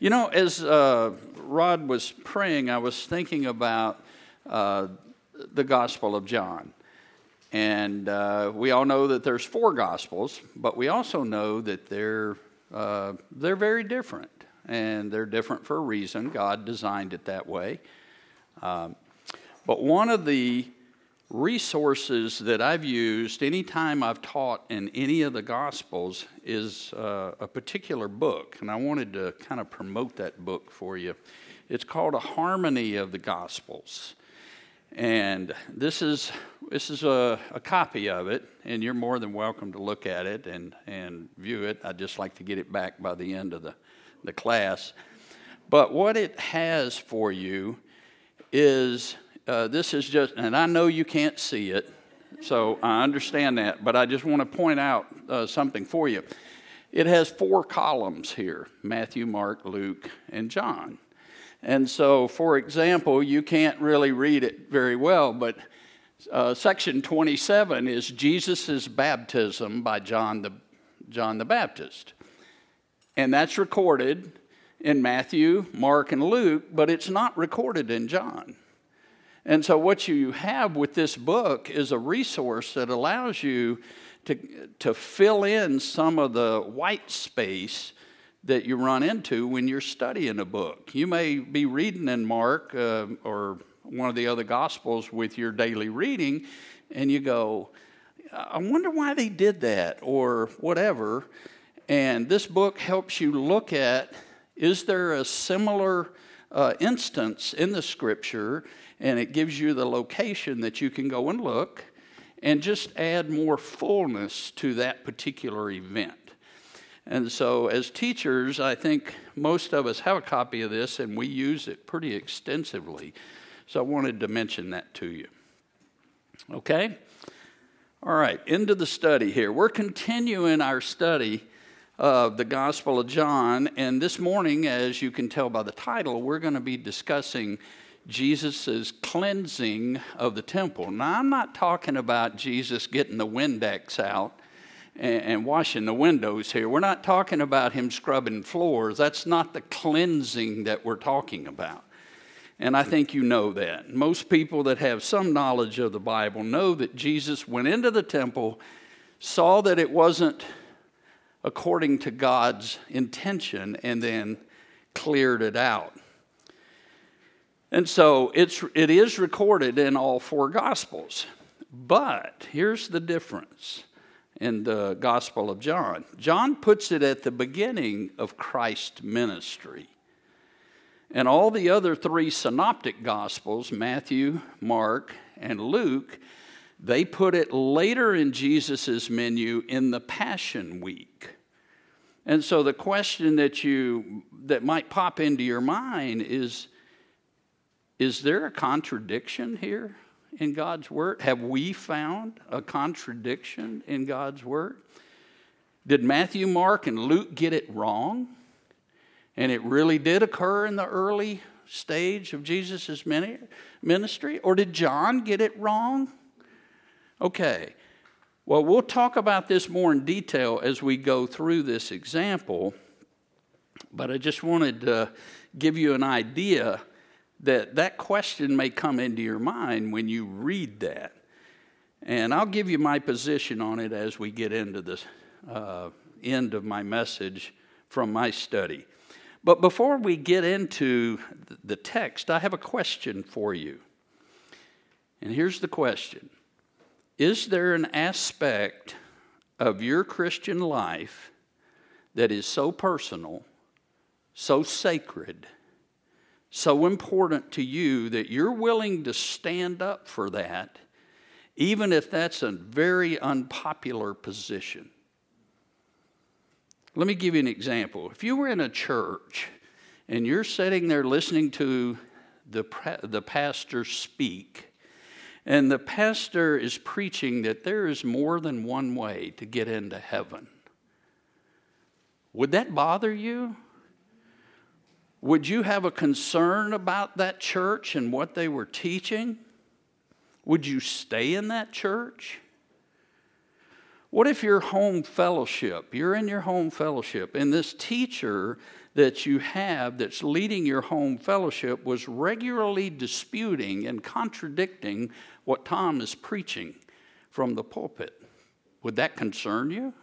You know, as Rod was praying, I was thinking about the Gospel of John. And we all know that there's 4 Gospels, but we also know that they're very different. And they're different for a reason. God designed it that way. But one of the resources that I've used anytime I've taught in any of the Gospels is a particular book. And I wanted to kind of promote that book for you. It's called A Harmony of the Gospels. And this is a copy of it, and you're more than welcome to look at it and view it. I'd just like to get it back by the end of the class. But what it has for you is, this is just, and I know you can't see it, so I understand that, but I just want to point out something for you. It has 4 columns here: Matthew, Mark, Luke, and John. And so, for example, you can't really read it very well, but section 27 is Jesus' baptism by John the Baptist. And that's recorded in Matthew, Mark, and Luke, but it's not recorded in John. And so what you have with this book is a resource that allows you to fill in some of the white space that you run into when you're studying a book. You may be reading in Mark or one of the other Gospels with your daily reading, and you go, I wonder why they did that, or whatever. And this book helps you look at, is there a similar instance in the Scripture, and it gives you the location that you can go and look and just add more fullness to that particular event. And so as teachers, I think most of us have a copy of this, and we use it pretty extensively. So I wanted to mention that to you. Okay? All right, into the study here. We're continuing our study of the Gospel of John, and this morning, as you can tell by the title, we're going to be discussing Jesus' cleansing of the temple. Now, I'm not talking about Jesus getting the Windex out and washing the windows here. We're not talking about him scrubbing floors. That's not the cleansing that we're talking about. And I think you know that. Most people that have some knowledge of the Bible know that Jesus went into the temple, saw that it wasn't according to God's intention, and then cleared it out. And so it is recorded in all 4 Gospels. But here's the difference in the Gospel of John. John puts it at the beginning of Christ's ministry. And all the other 3 synoptic Gospels, Matthew, Mark, and Luke, they put it later in Jesus' menu in the Passion Week. And so the question that might pop into your mind is there a contradiction here in God's Word? Have we found a contradiction in God's Word? Did Matthew, Mark, and Luke get it wrong? And it really did occur in the early stage of Jesus' ministry? Or did John get it wrong? Okay, well, we'll talk about this more in detail as we go through this example, but I just wanted to give you an idea that question may come into your mind when you read that. And I'll give you my position on it as we get into the end of my message from my study. But before we get into the text, I have a question for you. And here's the question. Is there an aspect of your Christian life that is so personal, so sacred, so important to you that you're willing to stand up for that, even if that's a very unpopular position? Let me give you an example. If you were in a church and you're sitting there listening to the pastor speak, and the pastor is preaching that there is more than one way to get into heaven, would that bother you? Would you have a concern about that church and what they were teaching? Would you stay in that church? What if your home fellowship, you're in your home fellowship, and this teacher that you have that's leading your home fellowship was regularly disputing and contradicting what Tom is preaching from the pulpit, would that concern you?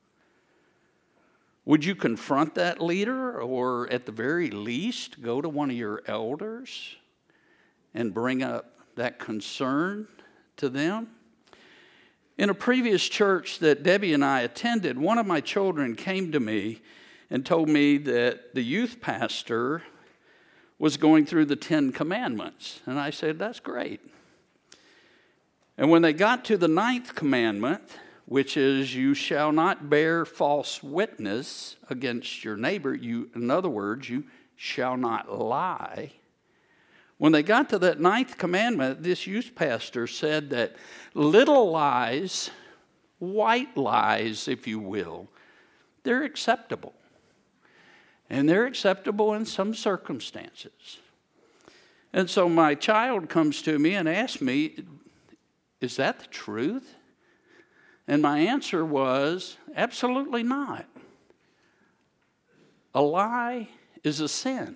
Would you confront that leader, or at the very least go to one of your elders and bring up that concern to them? In a previous church that Debbie and I attended, one of my children came to me and told me that the youth pastor was going through the 10 Commandments. And I said, that's great. And when they got to the 9th commandment, which is, you shall not bear false witness against your neighbor, in other words, you shall not lie. When they got to that 9th commandment, this youth pastor said that little lies, white lies, if you will, they're acceptable. And they're acceptable in some circumstances. And so my child comes to me and asks me, is that the truth? And my answer was, absolutely not. A lie is a sin.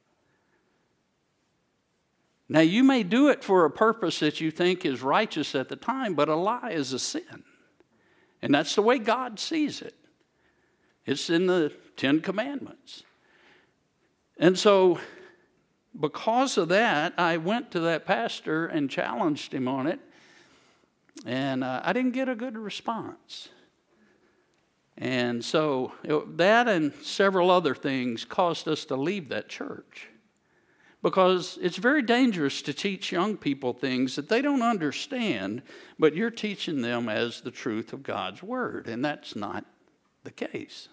Now, you may do it for a purpose that you think is righteous at the time, but a lie is a sin. And that's the way God sees it. It's in the 10 Commandments. And so, because of that, I went to that pastor and challenged him on it. And I didn't get a good response. And so, that and several other things caused us to leave that church. Because it's very dangerous to teach young people things that they don't understand, but you're teaching them as the truth of God's Word, and that's not the case.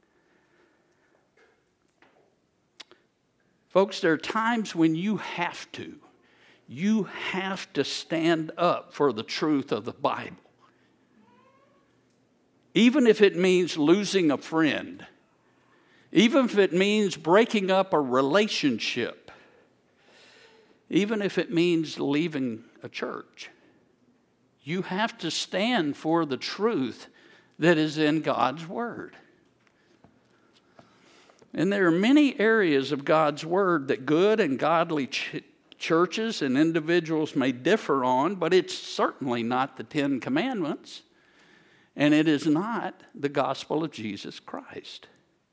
Folks, there are times when you have to stand up for the truth of the Bible. Even if it means losing a friend, even if it means breaking up a relationship, even if it means leaving a church, you have to stand for the truth that is in God's Word. And there are many areas of God's Word that good and godly churches and individuals may differ on, but it's certainly not the 10 Commandments, and it is not the gospel of Jesus Christ.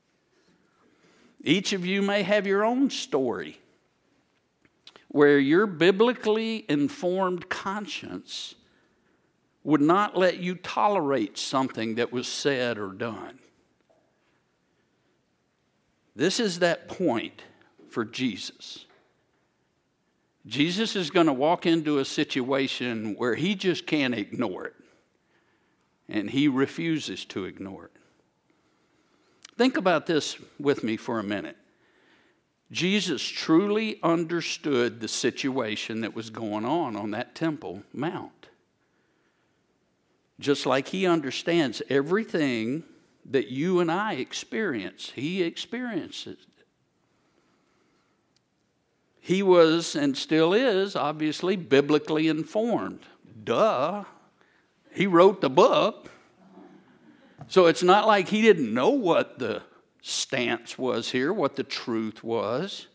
Each of you may have your own story where your biblically informed conscience would not let you tolerate something that was said or done. This is that point for Jesus. Jesus is going to walk into a situation where he just can't ignore it. And he refuses to ignore it. Think about this with me for a minute. Jesus truly understood the situation that was going on that Temple Mount. Just like he understands everything that you and I experience, he experiences it. He was, and still is, obviously, biblically informed. Duh. He wrote the book. So it's not like he didn't know what the stance was here, what the truth was.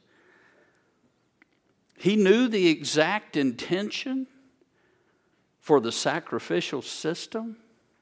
He knew the exact intention for the sacrificial system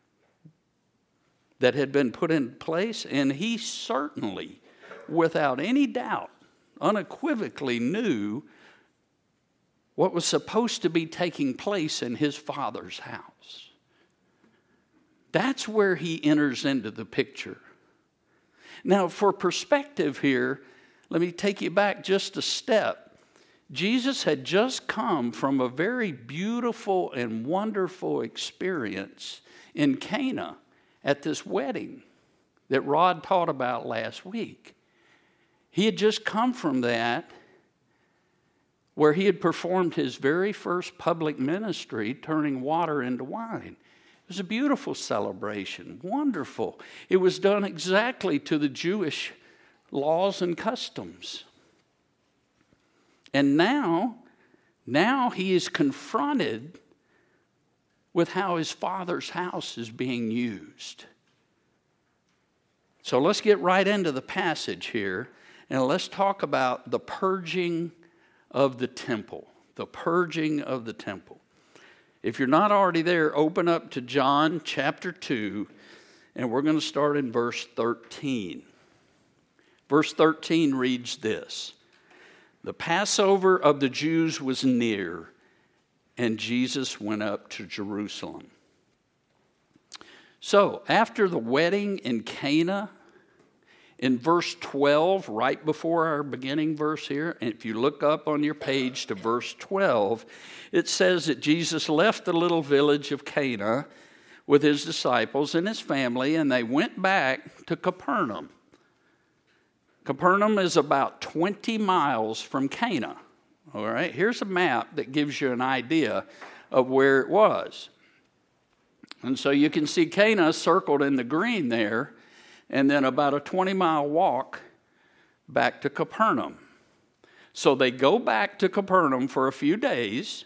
that had been put in place, and he certainly, without any doubt, unequivocally knew what was supposed to be taking place in his Father's house. That's where he enters into the picture. Now, for perspective here, let me take you back just a step. Jesus had just come from a very beautiful and wonderful experience in Cana at this wedding that Rod taught about last week. He had just come from that where he had performed his very first public ministry, turning water into wine. It was a beautiful celebration, wonderful. It was done exactly to the Jewish laws and customs. And now he is confronted with how his Father's house is being used. So let's get right into the passage here. And let's talk about the purging of the temple. The purging of the temple. If you're not already there, open up to John chapter 2, and we're going to start in verse 13. Verse 13 reads this: "The Passover of the Jews was near, and Jesus went up to Jerusalem." So, after the wedding in Cana, in verse 12, right before our beginning verse here, and if you look up on your page to verse 12, it says that Jesus left the little village of Cana with his disciples and his family, and they went back to Capernaum. Capernaum is about 20 miles from Cana. All right, here's a map that gives you an idea of where it was. And so you can see Cana circled in the green there, and then about a 20-mile walk back to Capernaum. So they go back to Capernaum for a few days,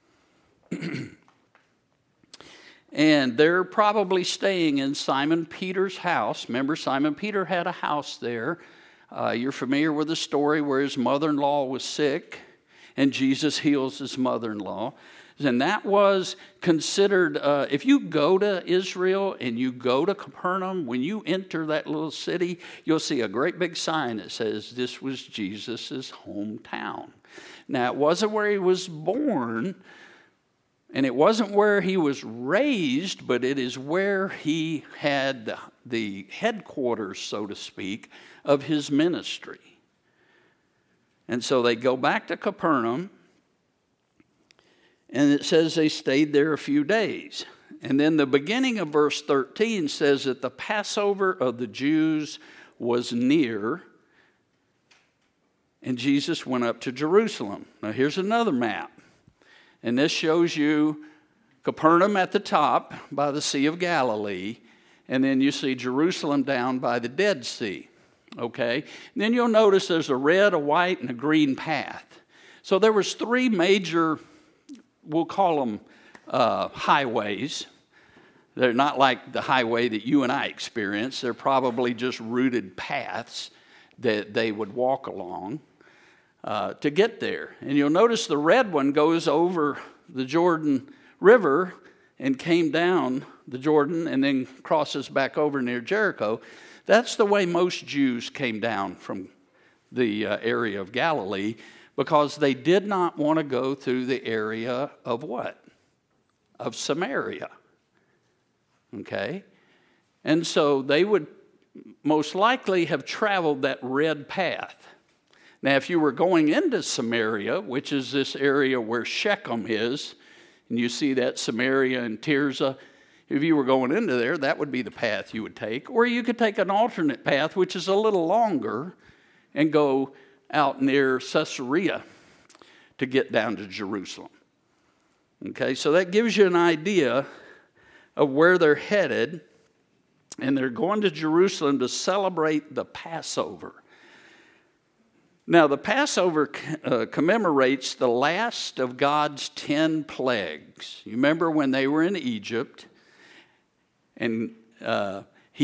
and they're probably staying in Simon Peter's house. Remember, Simon Peter had a house there. You're familiar with the story where his mother-in-law was sick, and Jesus heals his mother-in-law. And that was considered, if you go to Israel and you go to Capernaum, when you enter that little city, you'll see a great big sign that says this was Jesus' hometown. Now, it wasn't where he was born, and it wasn't where he was raised, but it is where he had the headquarters, so to speak, of his ministry. And so they go back to Capernaum, and it says they stayed there a few days. And then the beginning of verse 13 says that the Passover of the Jews was near, and Jesus went up to Jerusalem. Now here's another map. And this shows you Capernaum at the top by the Sea of Galilee, and then you see Jerusalem down by the Dead Sea. Okay? And then you'll notice there's a red, a white, and a green path. So there was three major, we'll call them highways. They're not like the highway that you and I experience. They're probably just rooted paths that they would walk along to get there. And you'll notice the red one goes over the Jordan River and came down the Jordan and then crosses back over near Jericho. That's the way most Jews came down from the area of Galilee, because they did not want to go through the area of what? Of Samaria. Okay? And so they would most likely have traveled that red path. Now, if you were going into Samaria, which is this area where Shechem is, and you see that Samaria and Tirzah, if you were going into there, that would be the path you would take. Or you could take an alternate path, which is a little longer, and go out near Caesarea to get down to Jerusalem. Okay, so that gives you an idea of where they're headed, and they're going to Jerusalem to celebrate the Passover. Now, the Passover commemorates the last of God's 10 plagues. You remember when they were in Egypt, and God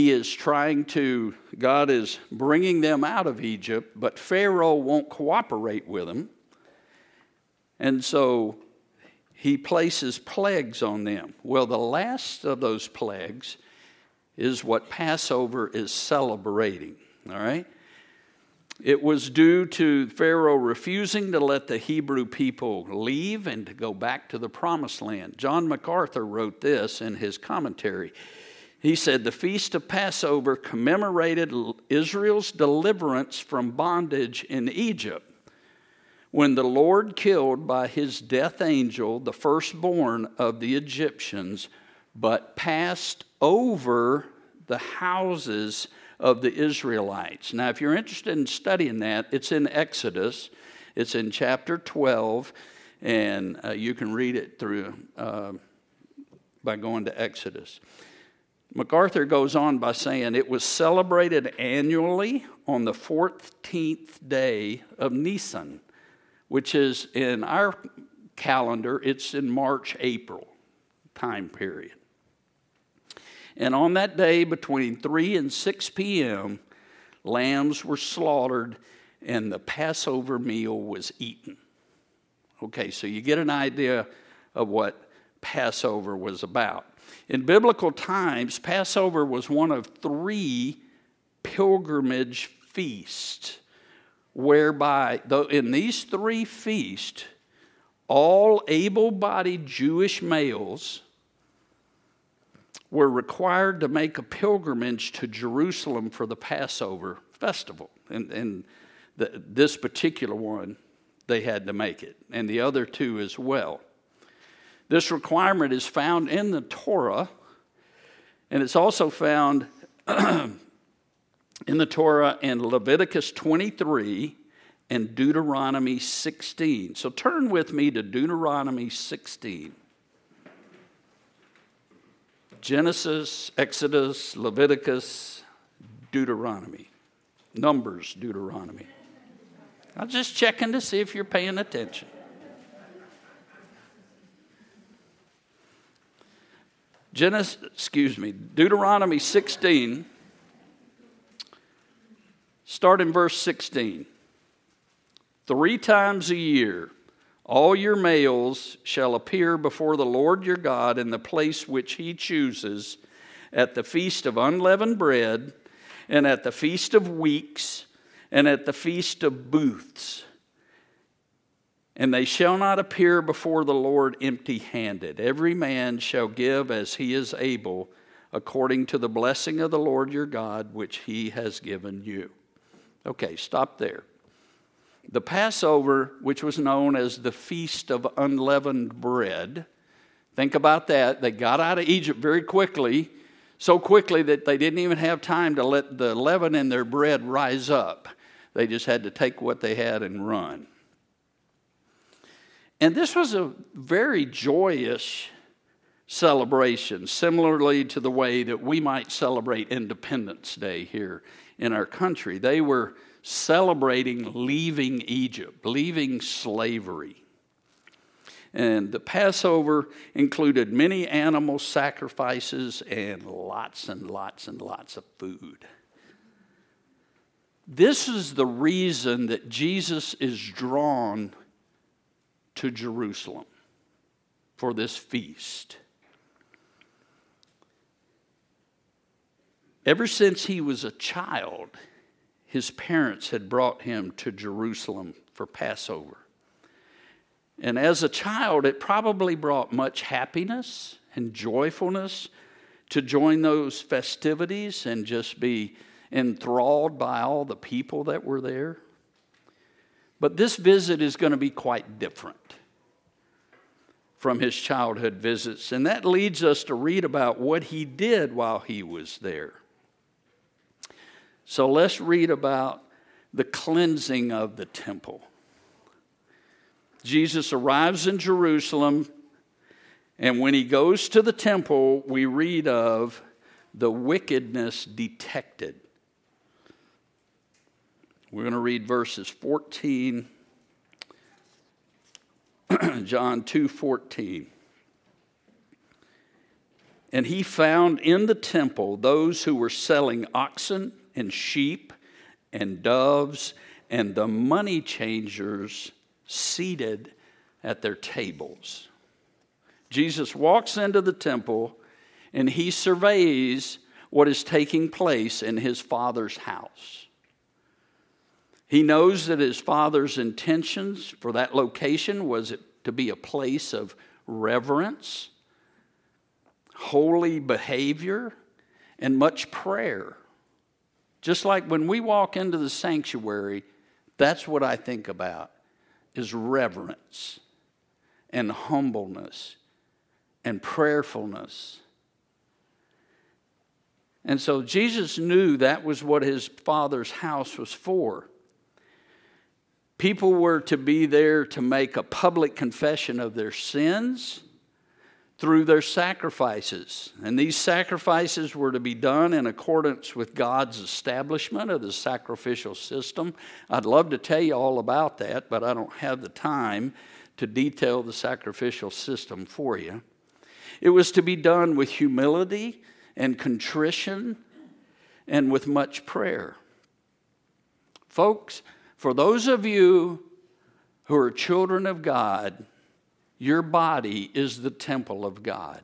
is bringing them out of Egypt, but Pharaoh won't cooperate with them. And so he places plagues on them. Well, the last of those plagues is what Passover is celebrating, all right? It was due to Pharaoh refusing to let the Hebrew people leave and to go back to the Promised Land. John MacArthur wrote this in his commentary. He said, the Feast of Passover commemorated Israel's deliverance from bondage in Egypt, when the Lord killed by his death angel the firstborn of the Egyptians, but passed over the houses of the Israelites. Now, if you're interested in studying that, it's in Exodus. It's in chapter 12, and you can read it through by going to Exodus. MacArthur goes on by saying it was celebrated annually on the 14th day of Nisan, which is in our calendar, it's in March, April time period. And on that day, between 3 and 6 p.m., lambs were slaughtered and the Passover meal was eaten. Okay, so you get an idea of what Passover was about. In biblical times, Passover was one of 3 pilgrimage feasts, whereby in these 3 feasts, all able-bodied Jewish males were required to make a pilgrimage to Jerusalem for the Passover festival. And this particular one, they had to make it, and the other 2 as well. This requirement is found in the Torah, and it's also found in the Torah in Leviticus 23 and Deuteronomy 16. So turn with me to Deuteronomy 16. Genesis, Exodus, Leviticus, Deuteronomy. Numbers, Deuteronomy. I'm just checking to see if you're paying attention. Deuteronomy 16, start in verse 16. 3 times a year, all your males shall appear before the Lord your God in the place which he chooses, at the feast of unleavened bread, and at the feast of weeks, and at the feast of booths. And they shall not appear before the Lord empty-handed. Every man shall give as he is able, according to the blessing of the Lord your God, which he has given you. Okay, stop there. The Passover, which was known as the Feast of Unleavened Bread, think about that. They got out of Egypt very quickly, so quickly that they didn't even have time to let the leaven in their bread rise up. They just had to take what they had and run. And this was a very joyous celebration, similarly to the way that we might celebrate Independence Day here in our country. They were celebrating leaving Egypt, leaving slavery. And the Passover included many animal sacrifices and lots and lots of food. This is the reason that Jesus is drawn to Jerusalem for this feast. Ever since he was a child, his parents had brought him to Jerusalem for Passover. And as a child, it probably brought much happiness and joyfulness to join those festivities and just be enthralled by all the people that were there. But this visit is going to be quite different from his childhood visits. And that leads us to read about what he did while he was there. So let's read about the cleansing of the temple. Jesus arrives in Jerusalem, and when he goes to the temple, we read of the wickedness detected. We're going to read verses 14, John 2:14. And he found in the temple those who were selling oxen and sheep and doves and the money changers seated at their tables. Jesus walks into the temple and he surveys what is taking place in his Father's house. He knows that his Father's intentions for that location was it to be a place of reverence, holy behavior, and much prayer. Just like when we walk into the sanctuary, that's what I think about, is reverence and humbleness and prayerfulness. And so Jesus knew that was what his Father's house was for. People were to be there to make a public confession of their sins through their sacrifices. And these sacrifices were to be done in accordance with God's establishment of the sacrificial system. I'd love to tell you all about that, but I don't have the time to detail the sacrificial system for you. It was to be done with humility and contrition and with much prayer. Folks, For those of you who are children of God, your body is the temple of God.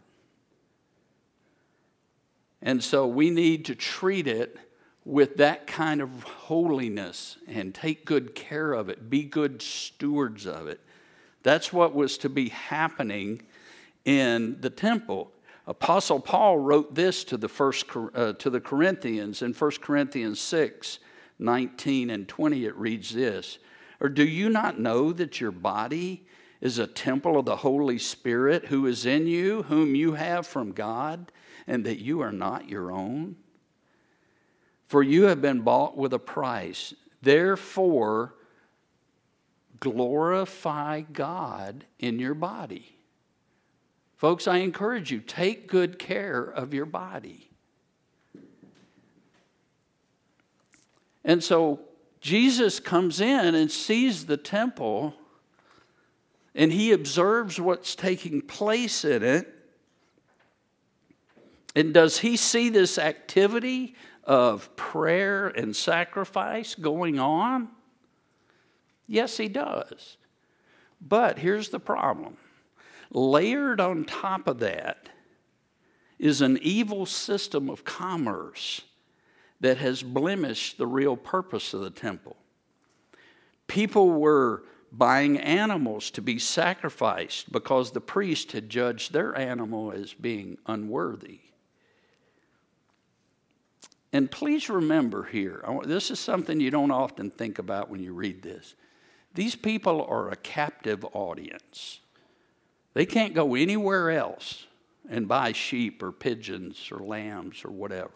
And so we need to treat it with that kind of holiness and take good care of it, be good stewards of it. That's what was to be happening in the temple. Apostle Paul wrote this to the Corinthians in 1 Corinthians 6, 19 and 20. It reads this, or do you not know that your body is a temple of the Holy Spirit who is in you, whom you have from God, and that you are not your own? For you have been bought with a price. Therefore, glorify God in your body. Folks, I encourage you, take good care of your body. And so Jesus comes in and sees the temple, and he observes what's taking place in it. And does he see this activity of prayer and sacrifice going on? Yes, he does. But here's the problem. Layered on top of that is an evil system of commerce that has blemished the real purpose of the temple. People were buying animals to be sacrificed because the priest had judged their animal as being unworthy. And please remember here, this is something you don't often think about when you read this. These people are a captive audience. They can't go anywhere else and buy sheep or pigeons or lambs or whatever.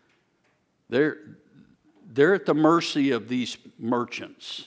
They're at the mercy of these merchants.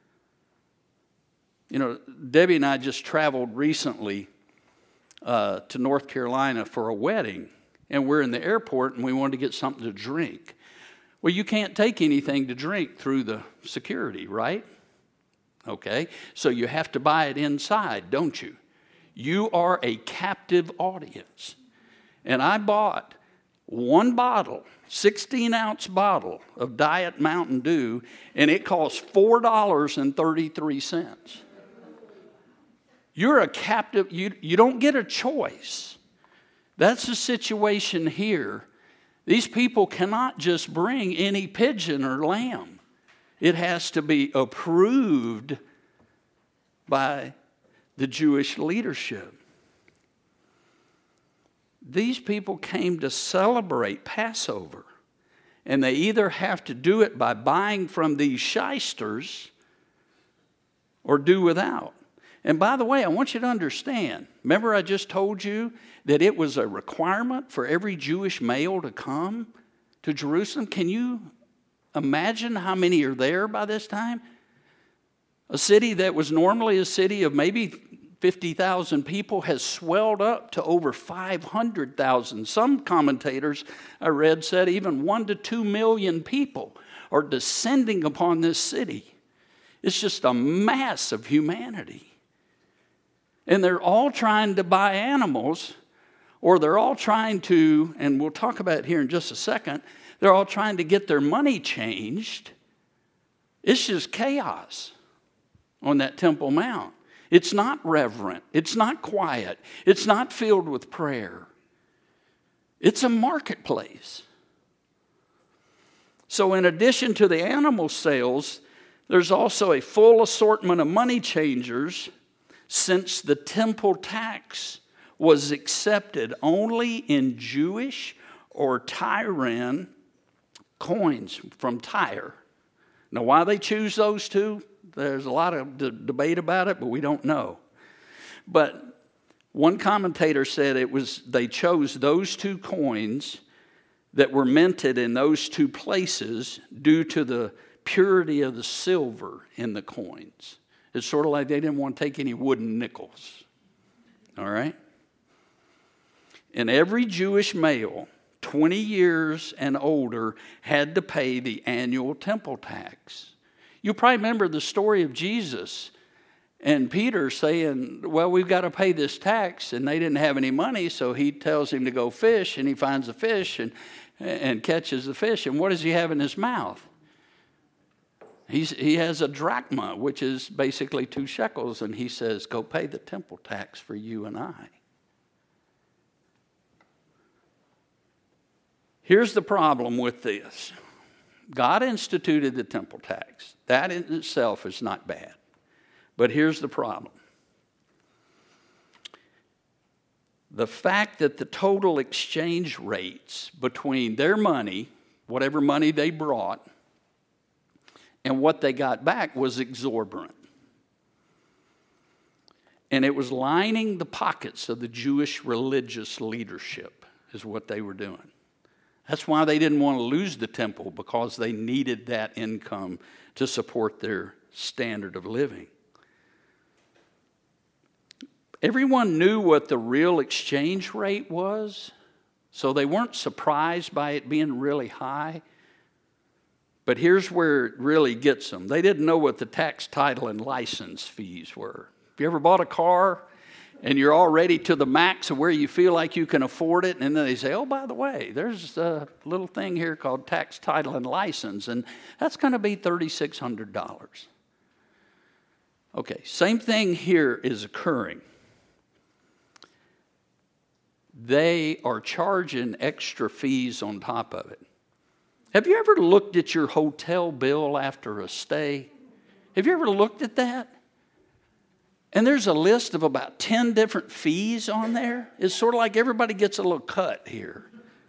You know, Debbie and I just traveled recently to North Carolina for a wedding. And we're in the airport and we wanted to get something to drink. Well, you can't take anything to drink through the security, right? Okay, so you have to buy it inside, don't you? You are a captive audience. And I bought one bottle, 16-ounce bottle of Diet Mountain Dew, and it cost $4.33. You're a captive, you don't get a choice. That's the situation here. These people cannot just bring any pigeon or lamb. It has to be approved by the Jewish leadership. These people came to celebrate Passover, and they either have to do it by buying from these shysters or do without. And by the way, I want you to understand, remember I just told you that it was a requirement for every Jewish male to come to Jerusalem? Can you imagine how many are there by this time? A city that was normally a city of maybe 50,000 people has swelled up to over 500,000. Some commentators I read said even 1 to 2 million people are descending upon this city. It's just a mass of humanity. And they're all trying to buy animals, or they're all trying to, and we'll talk about it here in just a second, they're all trying to get their money changed. It's just chaos on that Temple Mount. It's not reverent. It's not quiet. It's not filled with prayer. It's a marketplace. So in addition to the animal sales, there's also a full assortment of money changers, since the temple tax was accepted only in Jewish or Tyrian coins from Tyre. Now, why they choose those two, there's a lot of debate about it, but we don't know. But one commentator said they chose those two coins that were minted in those two places due to the purity of the silver in the coins. It's sort of like they didn't want to take any wooden nickels. All right? And every Jewish male, 20 years and older, had to pay the annual temple tax. You probably remember the story of Jesus and Peter saying, well, we've got to pay this tax. And they didn't have any money, so he tells him to go fish, and he finds a fish and catches the fish. And what does he have in his mouth? He has a drachma, which is basically 2 shekels, and he says, go pay the temple tax for you and I. Here's the problem with this. God instituted the temple tax. That in itself is not bad. But here's the problem. The fact that the total exchange rates between their money, whatever money they brought, and what they got back was exorbitant. And it was lining the pockets of the Jewish religious leadership, is what they were doing. That's why they didn't want to lose the temple, because they needed that income to support their standard of living. Everyone knew what the real exchange rate was, so they weren't surprised by it being really high. But here's where it really gets them. They didn't know what the tax, title, and license fees were. Have you ever bought a car and you're already to the max of where you feel like you can afford it, and then they say, oh, by the way, there's a little thing here called tax, title, and license, and that's going to be $3,600. Okay, same thing here is occurring. They are charging extra fees on top of it. Have you ever looked at your hotel bill after a stay? Have you ever looked at that? And there's a list of about 10 different fees on there. It's sort of like everybody gets a little cut here.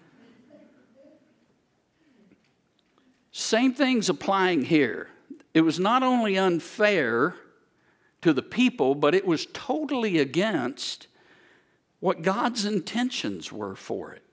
Same thing's applying here. It was not only unfair to the people, but it was totally against what God's intentions were for it.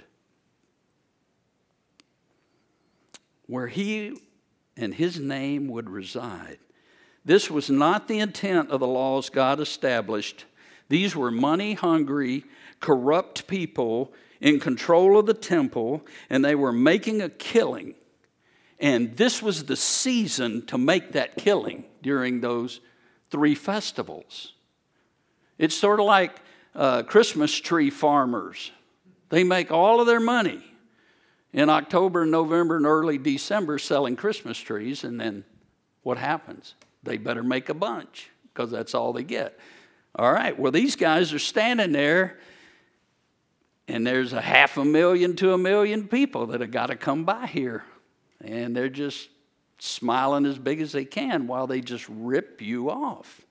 Where he and his name would reside. This was not the intent of the laws God established. These were money-hungry, corrupt people in control of the temple, and they were making a killing. And this was the season to make that killing during those 3 festivals. It's sort of like Christmas tree farmers. They make all of their money in October, November, and early December selling Christmas trees, and then what happens? They better make a bunch, because that's all they get. All right, well, these guys are standing there, and there's 500,000 to 1 million people that have got to come by here, and they're just smiling as big as they can while they just rip you off.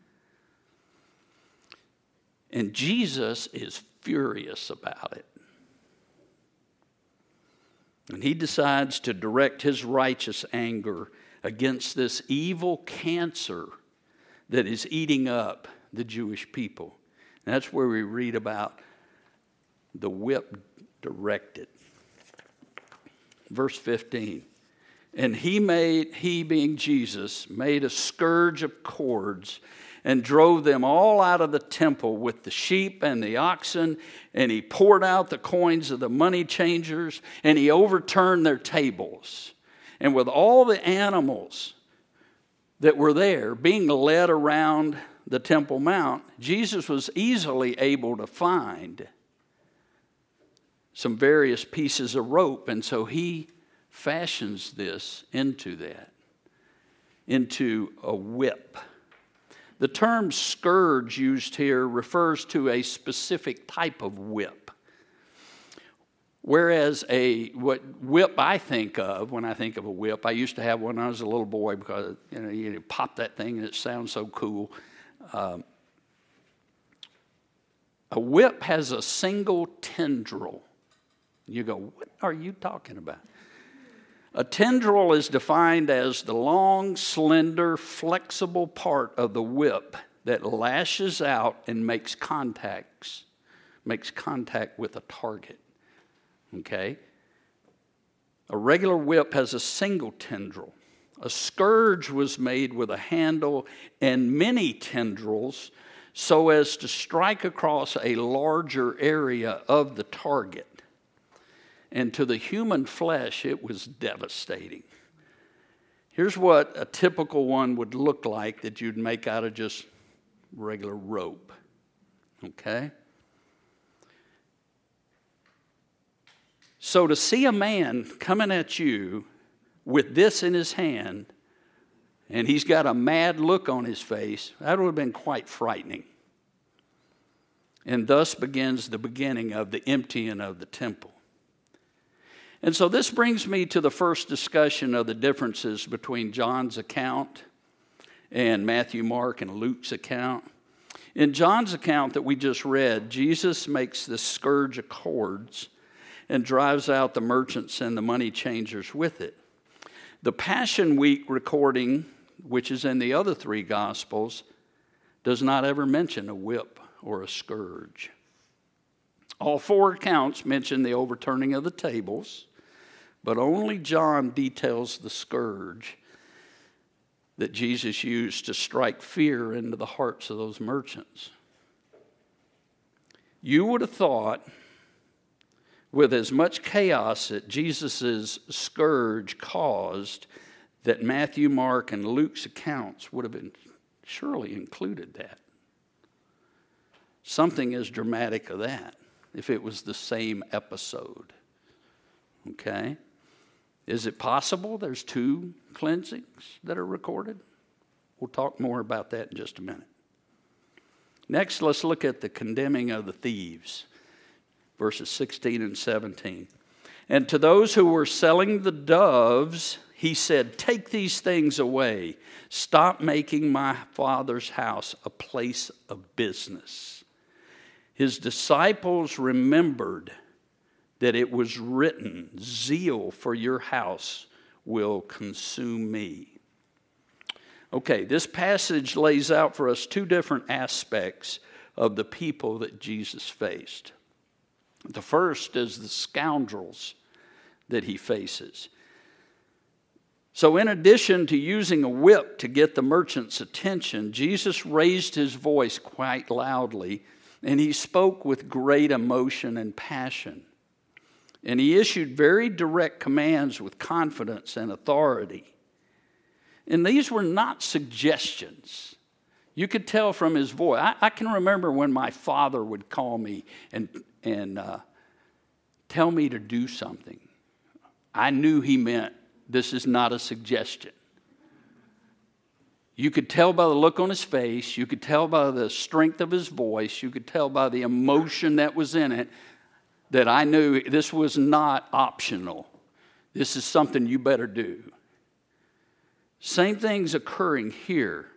And Jesus is furious about it. And he decides to direct his righteous anger against this evil cancer that is eating up the Jewish people. And that's where we read about the whip directed. Verse 15. And he being Jesus, made a scourge of cords and drove them all out of the temple with the sheep and the oxen, and he poured out the coins of the money changers, and he overturned their tables. And with all the animals that were there being led around the Temple Mount, Jesus was easily able to find some various pieces of rope, and so he fashions this into that, into a whip. The term scourge used here refers to a specific type of whip. Whereas what whip I think of when I think of a whip, I used to have one when I was a little boy, because you pop that thing and it sounds so cool. A whip has a single tendril. You go, what are you talking about? A tendril is defined as the long, slender, flexible part of the whip that lashes out and makes contact with a target. Okay? A regular whip has a single tendril. A scourge was made with a handle and many tendrils so as to strike across a larger area of the target. And to the human flesh, it was devastating. Here's what a typical one would look like that you'd make out of just regular rope. Okay? So to see a man coming at you with this in his hand and he's got a mad look on his face, that would have been quite frightening. And thus begins the beginning of the emptying of the temple. And so this brings me to the first discussion of the differences between John's account and Matthew, Mark, and Luke's account. In John's account that we just read, Jesus makes the scourge of cords and drives out the merchants and the money changers with it. The Passion Week recording, which is in the other three Gospels, does not ever mention a whip or a scourge. All four accounts mention the overturning of the tables, but only John details the scourge that Jesus used to strike fear into the hearts of those merchants. You would have thought, with as much chaos that Jesus' scourge caused, that Matthew, Mark, and Luke's accounts would have been surely included that. Something as dramatic as that, if it was the same episode. Okay? Is it possible there's two cleansings that are recorded? We'll talk more about that in just a minute. Next, let's look at the condemning of the thieves, verses 16 and 17. And to those who were selling the doves, he said, "Take these things away. Stop making my Father's house a place of business." His disciples remembered that it was written, "Zeal for your house will consume me." Okay, this passage lays out for us two different aspects of the people that Jesus faced. The first is the scoundrels that he faces. So in addition to using a whip to get the merchant's attention, Jesus raised his voice quite loudly, and he spoke with great emotion and passion. And he issued very direct commands with confidence and authority. And these were not suggestions. You could tell from his voice. I can remember when my father would call me and tell me to do something. I knew he meant this is not a suggestion. You could tell by the look on his face. You could tell by the strength of his voice. You could tell by the emotion that was in it that I knew this was not optional. This is something you better do. Same thing's occurring here.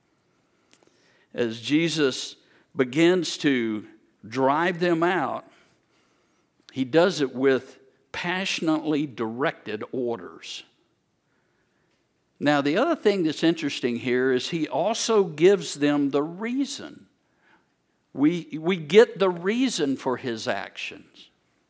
As Jesus begins to drive them out, he does it with passionately directed orders. Now, the other thing that's interesting here is he also gives them the reason. We get the reason for his actions.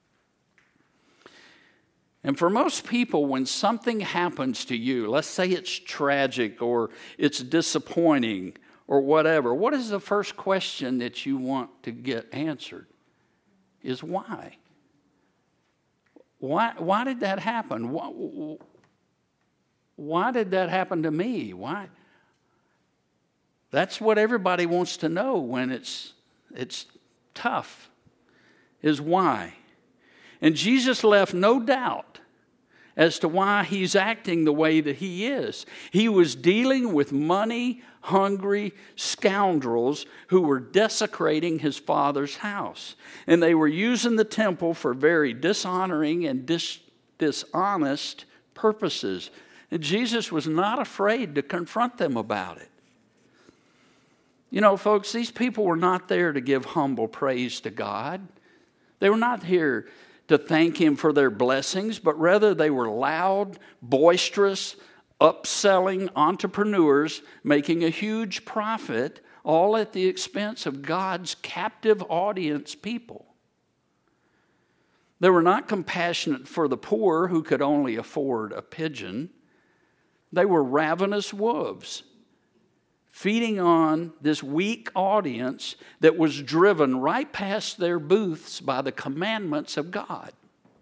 And for most people, when something happens to you, let's say it's tragic or it's disappointing or whatever, what is the first question that you want to get answered? Is why? Why did that happen? Why did that happen to me? Why? That's what everybody wants to know when it's tough, is why. And Jesus left no doubt as to why he's acting the way that he is. He was dealing with money-hungry scoundrels who were desecrating his Father's house. And they were using the temple for very dishonoring and dishonest purposes. And Jesus was not afraid to confront them about it. You know, folks, these people were not there to give humble praise to God. They were not here to thank him for their blessings, but rather they were loud, boisterous, upselling entrepreneurs making a huge profit, all at the expense of God's captive audience people. They were not compassionate for the poor who could only afford a pigeon. They were ravenous wolves, feeding on this weak audience that was driven right past their booths by the commandments of God.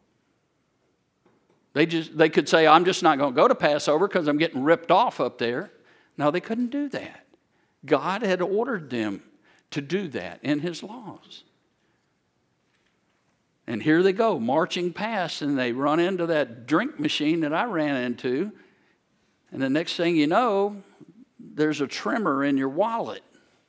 They could say, I'm just not going to go to Passover because I'm getting ripped off up there. No, they couldn't do that. God had ordered them to do that in his laws. And here they go, marching past, and they run into that drink machine that I ran into. And the next thing you know, there's a tremor in your wallet.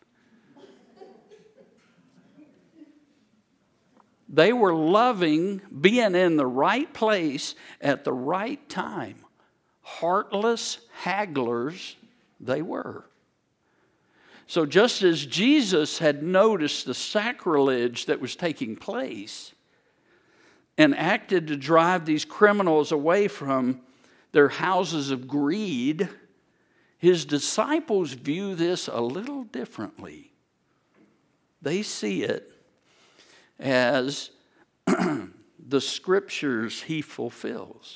They were loving being in the right place at the right time. Heartless hagglers they were. So just as Jesus had noticed the sacrilege that was taking place and acted to drive these criminals away from their houses of greed, his disciples view this a little differently. They see it as the scriptures he fulfills.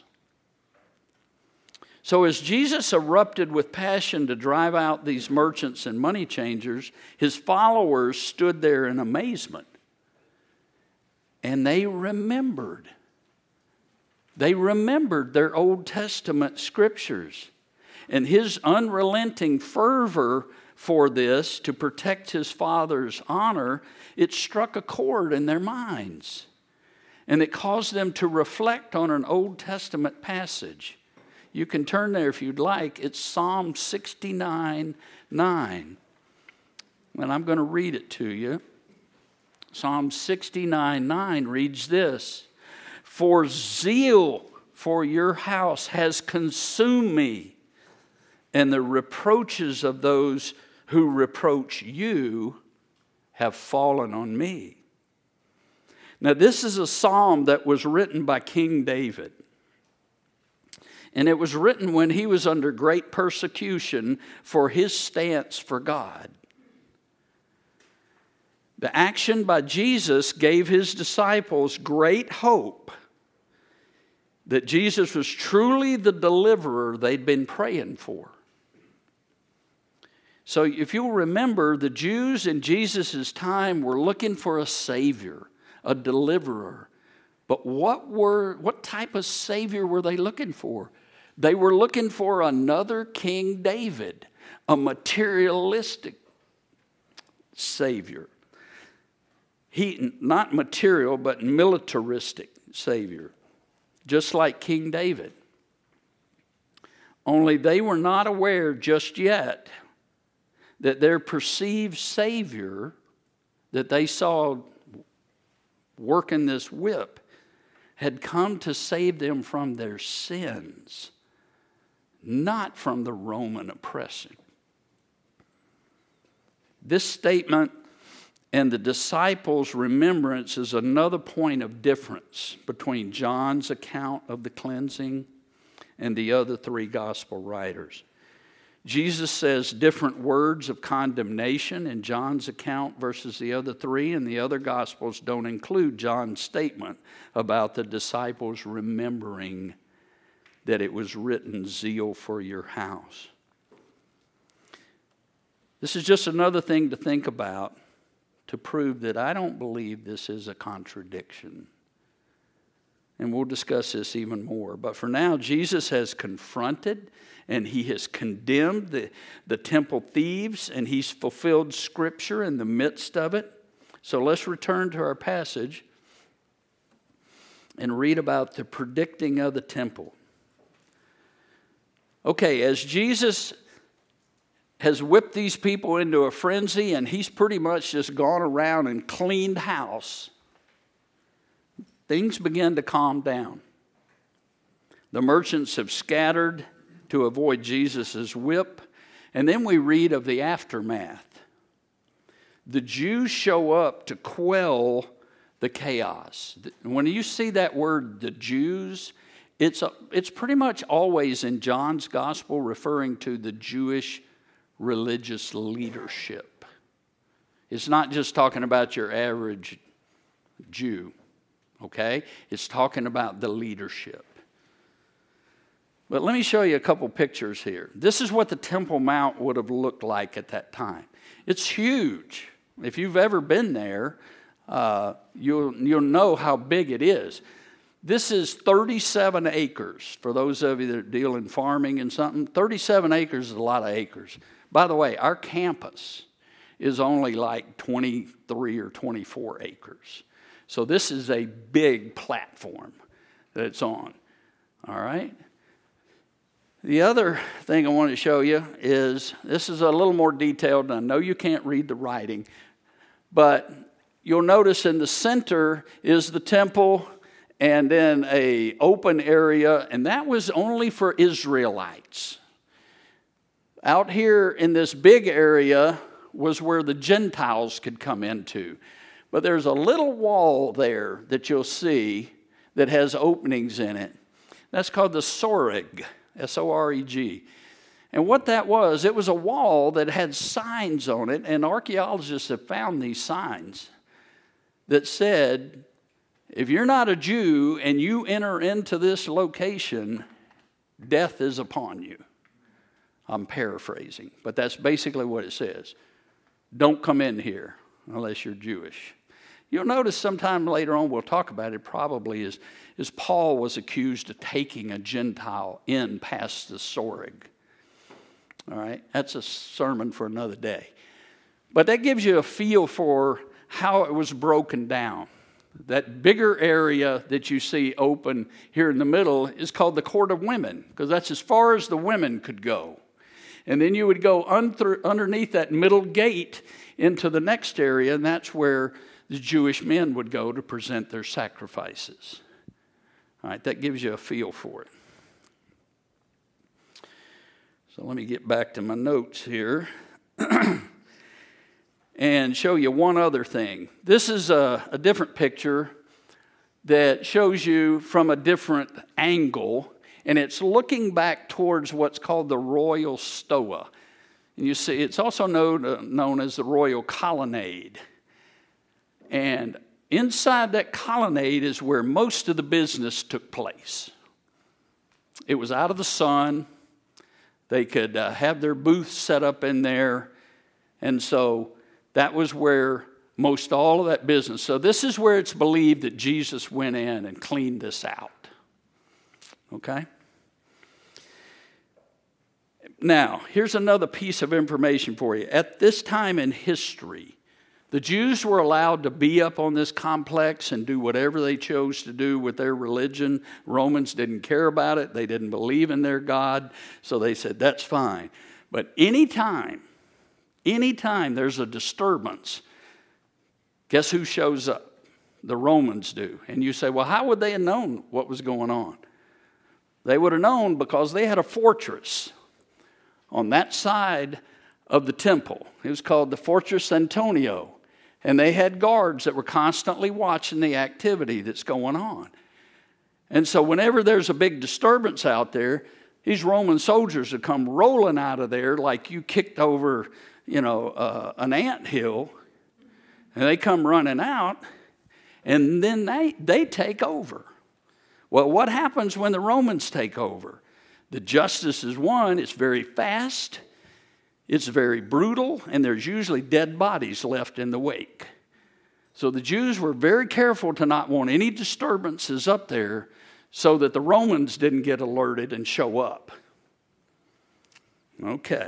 So as Jesus erupted with passion to drive out these merchants and money changers, his followers stood there in amazement. And they remembered. They remembered their Old Testament scriptures. And his unrelenting fervor for this, to protect his Father's honor, it struck a chord in their minds. And it caused them to reflect on an Old Testament passage. You can turn there if you'd like. It's Psalm 69:9. And I'm going to read it to you. Psalm 69:9 reads this: "For zeal for your house has consumed me, and the reproaches of those who reproach you have fallen on me." Now, this is a psalm that was written by King David. And it was written when he was under great persecution for his stance for God. The action by Jesus gave his disciples great hope that Jesus was truly the deliverer they'd been praying for. So if you'll remember, the Jews in Jesus' time were looking for a Savior, a deliverer. But what type of Savior were they looking for? They were looking for another King David, a materialistic Savior. Not material, but militaristic Savior, just like King David. Only they were not aware just yet that their perceived Savior that they saw working this whip had come to save them from their sins, not from the Roman oppression. This statement and the disciples' remembrance is another point of difference between John's account of the cleansing and the other three gospel writers. Jesus says different words of condemnation in John's account versus the other three, and the other gospels don't include John's statement about the disciples remembering that it was written, "Zeal for your house." This is just another thing to think about to prove that I don't believe this is a contradiction. And we'll discuss this even more. But for now, Jesus has confronted and he has condemned the temple thieves, and he's fulfilled Scripture in the midst of it. So let's return to our passage and read about the predicting of the temple. Okay, as Jesus has whipped these people into a frenzy and he's pretty much just gone around and cleaned house, things begin to calm down. The merchants have scattered to avoid Jesus' whip, and then we read of the aftermath. The Jews show up to quell the chaos. When you see that word, the Jews, it's pretty much always in John's gospel referring to the Jewish religious leadership. It's not just talking about your average Jew, okay? It's talking about the leadership. But let me show you a couple pictures here. This is what the Temple Mount would have looked like at that time. It's huge. If you've ever been there, you'll know how big it is. This is 37 acres. For those of you that deal in farming and something, 37 acres is a lot of acres. By the way, our campus is only like 23 or 24 acres. So this is a big platform that it's on. All right? The other thing I want to show you is, this is a little more detailed, and I know you can't read the writing, but you'll notice in the center is the temple and then an open area, and that was only for Israelites. Out here in this big area was where the Gentiles could come into. But there's a little wall there that you'll see that has openings in it. That's called the Soreg, S-O-R-E-G. And what that was, it was a wall that had signs on it, and archaeologists have found these signs that said, if you're not a Jew and you enter into this location, death is upon you. I'm paraphrasing, but that's basically what it says. Don't come in here unless you're Jewish. You'll notice sometime later on, we'll talk about it probably, is Paul was accused of taking a Gentile in past the Soreg. All right, that's a sermon for another day. But that gives you a feel for how it was broken down. That bigger area that you see open here in the middle is called the Court of Women, because that's as far as the women could go. And then you would go underneath that middle gate into the next area, and that's where the Jewish men would go to present their sacrifices. All right, that gives you a feel for it. So let me get back to my notes here and show you one other thing. This is a different picture that shows you from a different angle, and it's looking back towards what's called the Royal Stoa. And you see, it's also known as the Royal Colonnade. And inside that colonnade is where most of the business took place. It was out of the sun. They could have their booths set up in there. And so that was where most all of that business. So this is where it's believed that Jesus went in and cleaned this out. Okay? Now, here's another piece of information for you. At this time in history, the Jews were allowed to be up on this complex and do whatever they chose to do with their religion. Romans didn't care about it. They didn't believe in their God, so they said, that's fine. But anytime there's a disturbance, guess who shows up? The Romans do. And you say, well, how would they have known what was going on? They would have known because they had a fortress on that side of the temple. It was called the Fortress Antonio. And they had guards that were constantly watching the activity that's going on. And so whenever there's a big disturbance out there, these Roman soldiers would come rolling out of there like you kicked over, an anthill. And they come running out, and then they take over. Well, what happens when the Romans take over? The justice is won. It's very fast. It's very brutal, and there's usually dead bodies left in the wake. So the Jews were very careful to not want any disturbances up there so that the Romans didn't get alerted and show up. Okay.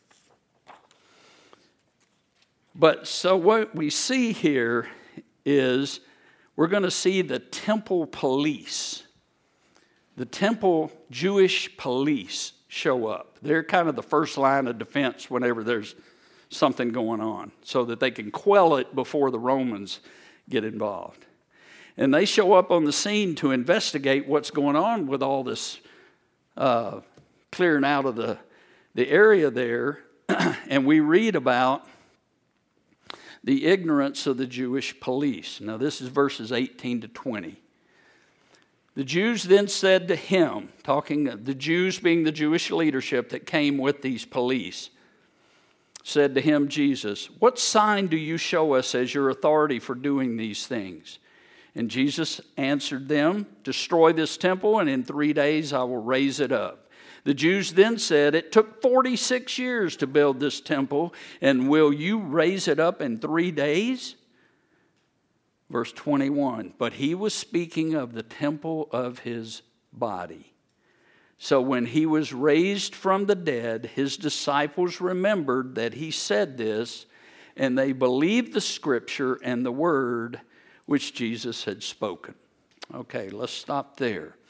But so what we see here is we're going to see the temple police. The temple Jewish police show up. They're kind of the first line of defense whenever there's something going on, so that they can quell it before the Romans get involved. And they show up on the scene to investigate what's going on with all this clearing out of the area there. And we read about the ignorance of the Jewish police. Now this is verses 18 to 20. The Jews then said to him, the Jews being the Jewish leadership that came with these police, said to him, Jesus, what sign do you show us as your authority for doing these things? And Jesus answered them, destroy this temple, and in 3 days I will raise it up. The Jews then said, it took 46 years to build this temple, and will you raise it up in 3 days? Verse 21, but he was speaking of the temple of his body. So when he was raised from the dead, his disciples remembered that he said this, and they believed the scripture and the word which Jesus had spoken. Okay, let's stop there.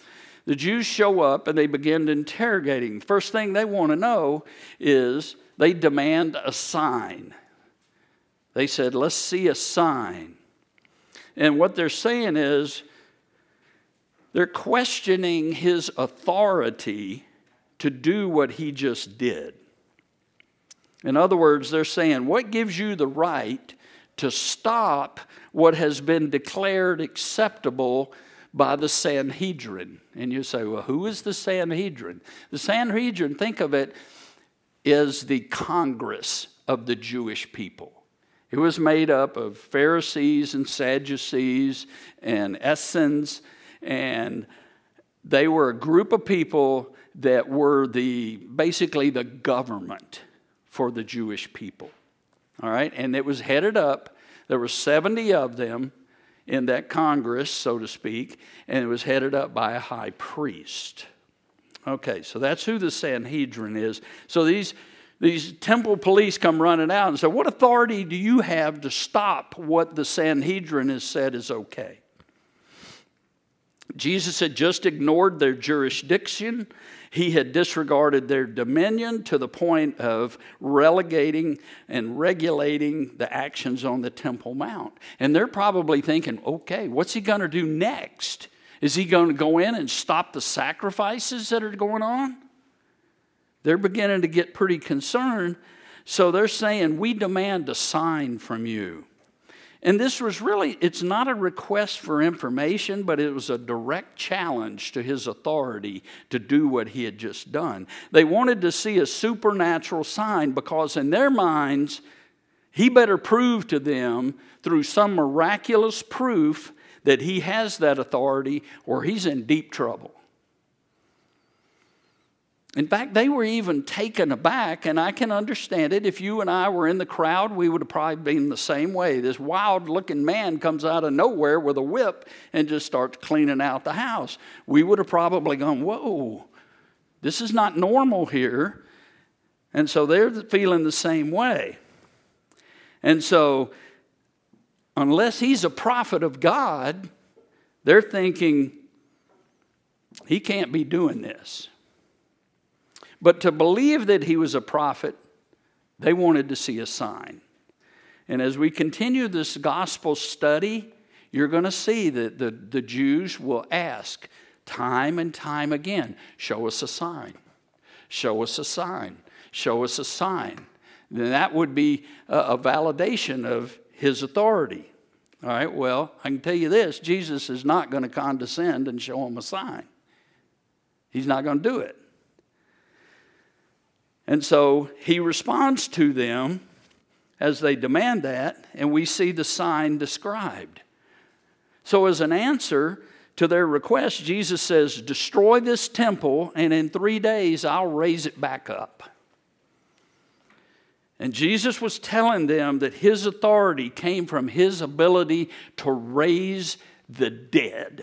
the Jews show up and they begin to interrogate him. First thing they want to know is they demand a sign. They said, let's see a sign. And what they're saying is they're questioning his authority to do what he just did. In other words, they're saying, what gives you the right to stop what has been declared acceptable by the Sanhedrin? And you say, well, who is the Sanhedrin? The Sanhedrin, think of it, is the Congress of the Jewish people. It was made up of Pharisees and Sadducees and Essenes, and they were a group of people that were basically the government for the Jewish people. All right, and it was headed up, there were 70 of them in that Congress, so to speak, and it was headed up by a high priest. Okay, so that's who the Sanhedrin is. So these temple police come running out and say, what authority do you have to stop what the Sanhedrin has said is okay? Jesus had just ignored their jurisdiction. He had disregarded their dominion to the point of relegating and regulating the actions on the Temple Mount. And they're probably thinking, okay, what's he going to do next? Is he going to go in and stop the sacrifices that are going on? They're beginning to get pretty concerned. So they're saying, we demand a sign from you. And this was really, it's not a request for information, but it was a direct challenge to his authority to do what he had just done. They wanted to see a supernatural sign because in their minds, he better prove to them through some miraculous proof that he has that authority or he's in deep trouble. In fact, they were even taken aback, and I can understand it. If you and I were in the crowd, we would have probably been the same way. This wild-looking man comes out of nowhere with a whip and just starts cleaning out the house. We would have probably gone, whoa, this is not normal here. And so they're feeling the same way. And so, unless he's a prophet of God, they're thinking, he can't be doing this. But to believe that he was a prophet, they wanted to see a sign. And as we continue this gospel study, you're going to see that the Jews will ask time and time again, show us a sign, show us a sign, show us a sign. Then that would be a validation of his authority. All right, well, I can tell you this, Jesus is not going to condescend and show them a sign. He's not going to do it. And so he responds to them as they demand that, and we see the sign described. So as an answer to their request, Jesus says, destroy this temple, and in 3 days I'll raise it back up. And Jesus was telling them that his authority came from his ability to raise the dead.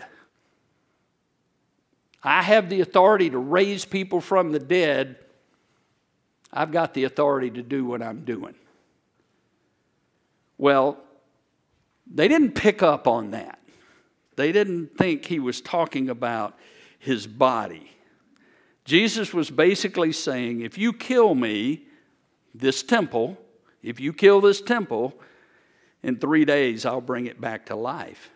I have the authority to raise people from the dead. I've got the authority to do what I'm doing. Well, they didn't pick up on that. They didn't think he was talking about his body. Jesus was basically saying, if you kill me, this temple, if you kill this temple, in 3 days I'll bring it back to life.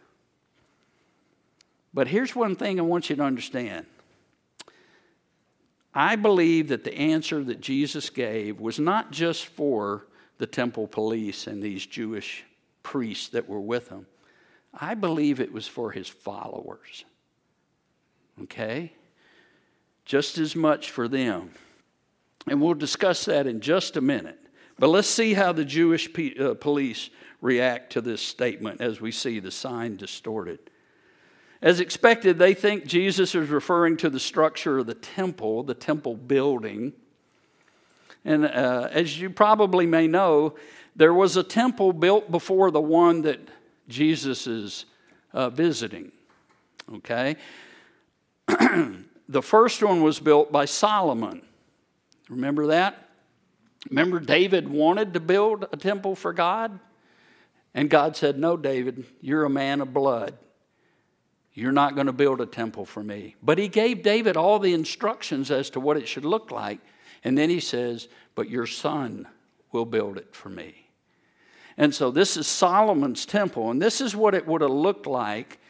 But here's one thing I want you to understand. I believe that the answer that Jesus gave was not just for the temple police and these Jewish priests that were with him. I believe it was for his followers. Okay? Just as much for them. And we'll discuss that in just a minute. But let's see how the Jewish police react to this statement as we see the sign distorted. As expected, they think Jesus is referring to the structure of the temple building. And as you probably may know, there was a temple built before the one that Jesus is visiting. Okay? The first one was built by Solomon. Remember that? Remember David wanted to build a temple for God? And God said, no, David, you're a man of blood. You're not going to build a temple for me. But he gave David all the instructions as to what it should look like. And then he says, but your son will build it for me. And so this is Solomon's temple. And this is what it would have looked like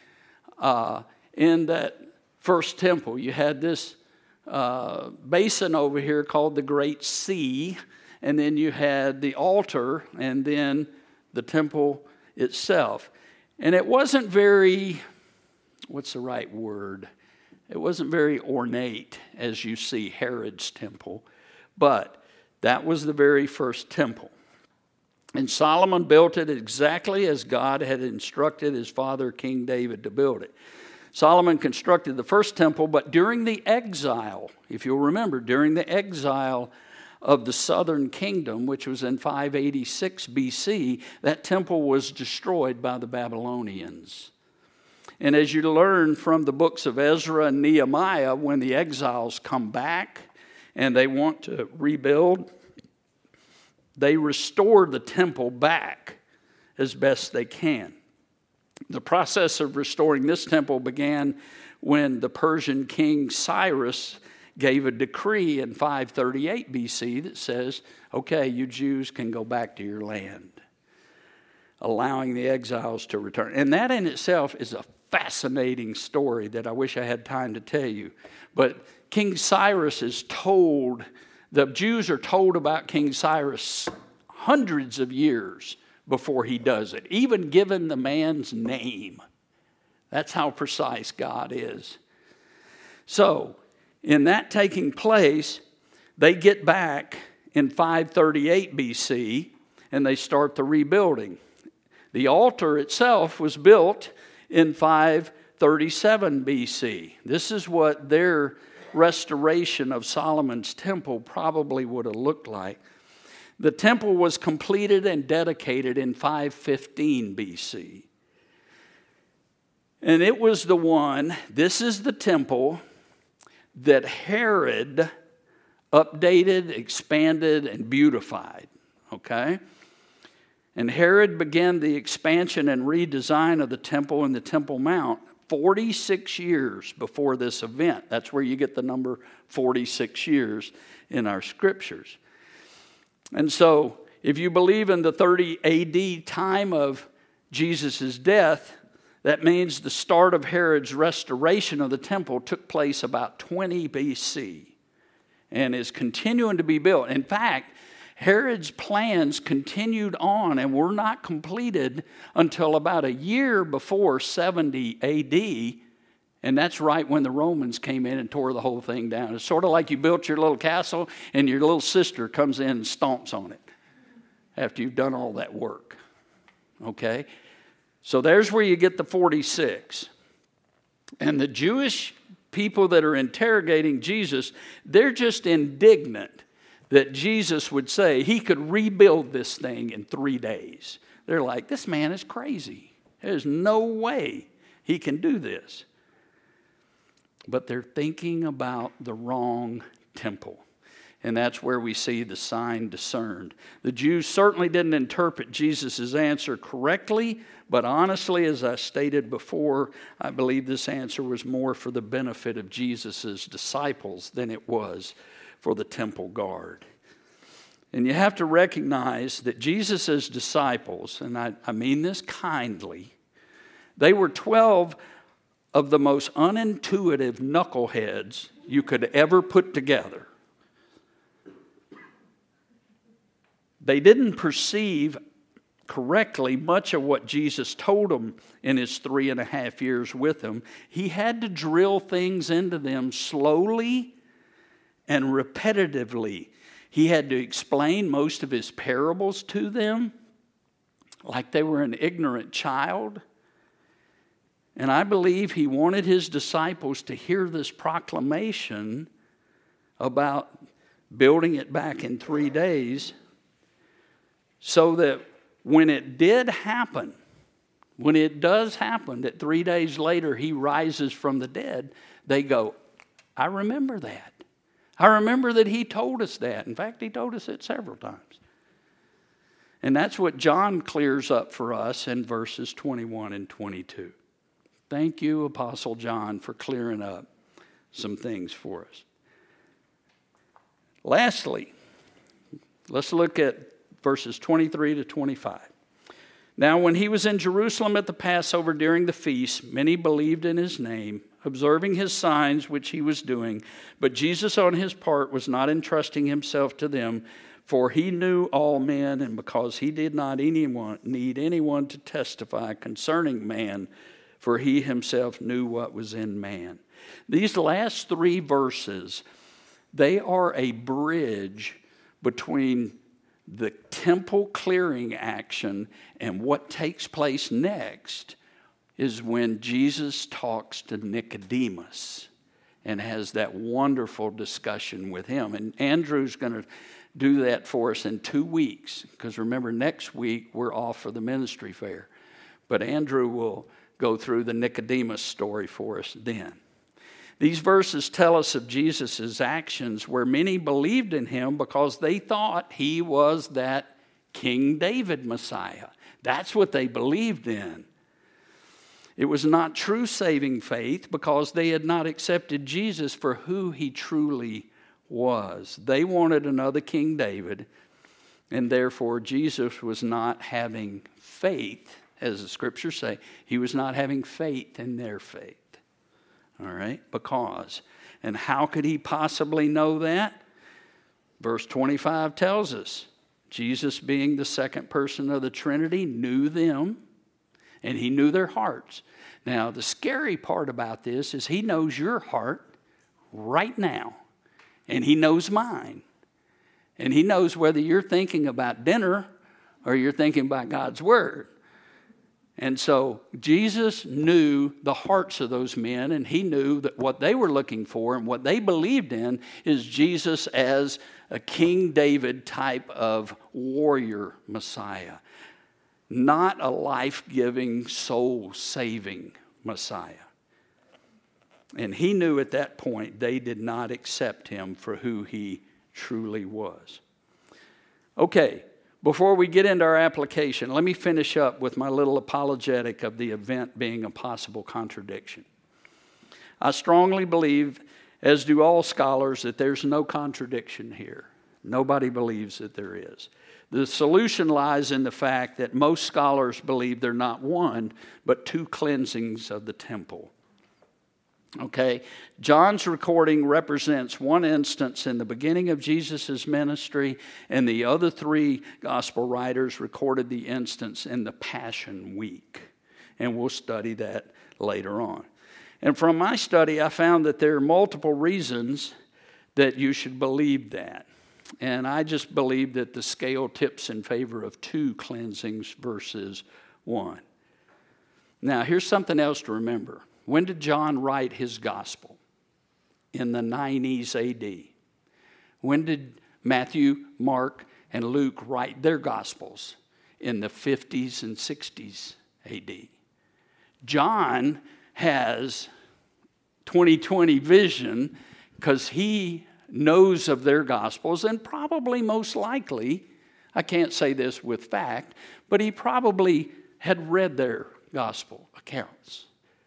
in that first temple. You had this basin over here called the Great Sea. And then you had the altar and then the temple itself. And it wasn't very, what's the right word? It wasn't very ornate as you see Herod's temple. But that was the very first temple. And Solomon built it exactly as God had instructed his father, King David, to build it. Solomon constructed the first temple, but during the exile, if you'll remember, during the exile of the southern kingdom, which was in 586 BC, that temple was destroyed by the Babylonians. And as you learn from the books of Ezra and Nehemiah, when the exiles come back and they want to rebuild, they restore the temple back as best they can. The process of restoring this temple began when the Persian king Cyrus gave a decree in 538 BC that says, okay, you Jews can go back to your land, allowing the exiles to return. And that in itself is a fascinating story that I wish I had time to tell you. But King Cyrus is told, the Jews are told about King Cyrus hundreds of years before he does it, even given the man's name. That's how precise God is. So, in that taking place, they get back in 538 BC and they start the rebuilding. The altar itself was built in 537 BC. This is what their restoration of Solomon's temple probably would have looked like. The temple was completed and dedicated in 515 BC. And it was the one, this is the temple that Herod updated, expanded, and beautified. Okay? And Herod began the expansion and redesign of the temple and the Temple Mount 46 years before this event. That's where you get the number 46 years in our scriptures. And so, if you believe in the 30 AD time of Jesus' death, that means the start of Herod's restoration of the temple took place about 20 BC and is continuing to be built. In fact, Herod's plans continued on and were not completed until about a year before 70 AD, and that's right when the Romans came in and tore the whole thing down. It's sort of like you built your little castle and your little sister comes in and stomps on it after you've done all that work. Okay? So there's where you get the 46. And the Jewish people that are interrogating Jesus, they're just indignant that Jesus would say he could rebuild this thing in 3 days. They're like, this man is crazy. There's no way he can do this. But they're thinking about the wrong temple. And that's where we see the sign discerned. The Jews certainly didn't interpret Jesus' answer correctly, but honestly, as I stated before, I believe this answer was more for the benefit of Jesus' disciples than it was for the temple guard. And you have to recognize that Jesus' disciples, and I mean this kindly, they were 12 of the most unintuitive knuckleheads you could ever put together. They didn't perceive correctly much of what Jesus told them in his 3.5 years with them. He had to drill things into them slowly and repetitively. He had to explain most of his parables to them like they were an ignorant child. And I believe he wanted his disciples to hear this proclamation about building it back in 3 days, so that when it did happen, when it does happen, that 3 days later he rises from the dead, they go, I remember that. I remember that he told us that. In fact, he told us it several times. And that's what John clears up for us in verses 21 and 22. Thank you, Apostle John, for clearing up some things for us. Lastly, let's look at verses 23 to 25. Now, when he was in Jerusalem at the Passover during the feast, many believed in his name, observing his signs which he was doing. But Jesus on his part was not entrusting himself to them, for he knew all men, and because he did not need anyone to testify concerning man, for he himself knew what was in man. These last three verses, they are a bridge between the temple clearing action and what takes place next is when Jesus talks to Nicodemus and has that wonderful discussion with him. And Andrew's going to do that for us in 2 weeks, because remember, next week we're off for the ministry fair. But Andrew will go through the Nicodemus story for us then. These verses tell us of Jesus' actions where many believed in him because they thought he was that King David Messiah. That's what they believed in. It was not true saving faith because they had not accepted Jesus for who he truly was. They wanted another King David, and therefore Jesus was not having faith, as the scriptures say. He was not having faith in their faith. All right, because. And how could he possibly know that? Verse 25 tells us, Jesus, being the second person of the Trinity, knew them, and he knew their hearts. Now, the scary part about this is he knows your heart right now, and he knows mine. And he knows whether you're thinking about dinner or you're thinking about God's word. And so Jesus knew the hearts of those men, and he knew that what they were looking for and what they believed in is Jesus as a King David type of warrior Messiah, not a life-giving, soul-saving Messiah. And he knew at that point they did not accept him for who he truly was. Okay. Before we get into our application, let me finish up with my little apologetic of the event being a possible contradiction. I strongly believe, as do all scholars, that there's no contradiction here. Nobody believes that there is. The solution lies in the fact that most scholars believe there are not one, but two cleansings of the temple. Okay, John's recording represents one instance in the beginning of Jesus' ministry, and the other three gospel writers recorded the instance in the Passion Week. And we'll study that later on. And from my study, I found that there are multiple reasons that you should believe that. And I just believe that the scale tips in favor of two cleansings versus one. Now, here's something else to remember. When did John write his gospel? In the 90s AD. When did Matthew, Mark, and Luke write their gospels? In the 50s and 60s AD. John has 20/20 vision because he knows of their gospels, and probably most likely, I can't say this with fact, but he probably had read their gospel accounts.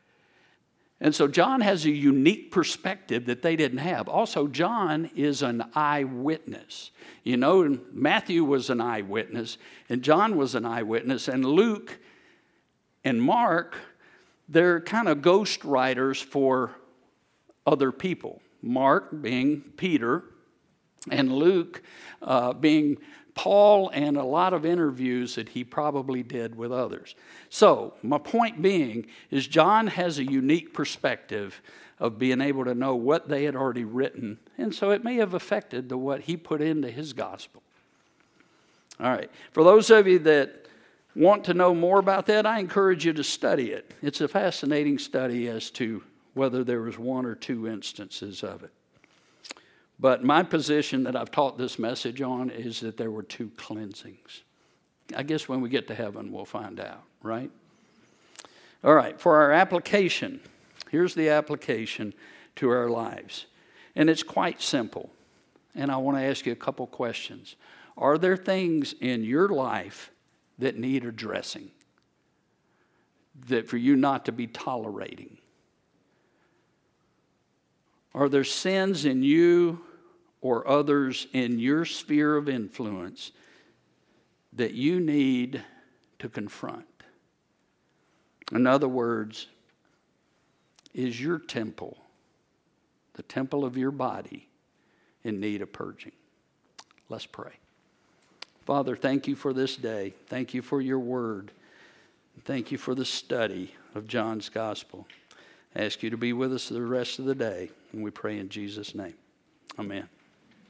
And so John has a unique perspective that they didn't have. Also, John is an eyewitness. You know, Matthew was an eyewitness, and John was an eyewitness, and Luke and Mark, they're kind of ghost writers for other people. Mark being Peter, and Luke being Paul, and a lot of interviews that he probably did with others. So, my point being is John has a unique perspective of being able to know what they had already written, and so it may have affected what he put into his gospel. All right. For those of you that want to know more about that, I encourage you to study it. It's a fascinating study as to whether there was one or two instances of it. But my position that I've taught this message on is that there were two cleansings. I guess when we get to heaven, we'll find out, right? All right, for our application, here's the application to our lives. And it's quite simple. And I want to ask you a couple questions. Are there things in your life that need addressing? that for you not to be tolerating? Are there sins in you or others in your sphere of influence that you need to confront? In other words, is your temple, the temple of your body, in need of purging? Let's pray. Father, thank you for this day. Thank you for your word. Thank you for the study of John's gospel. I ask you to be with us the rest of the day, and we pray in Jesus' name. Amen.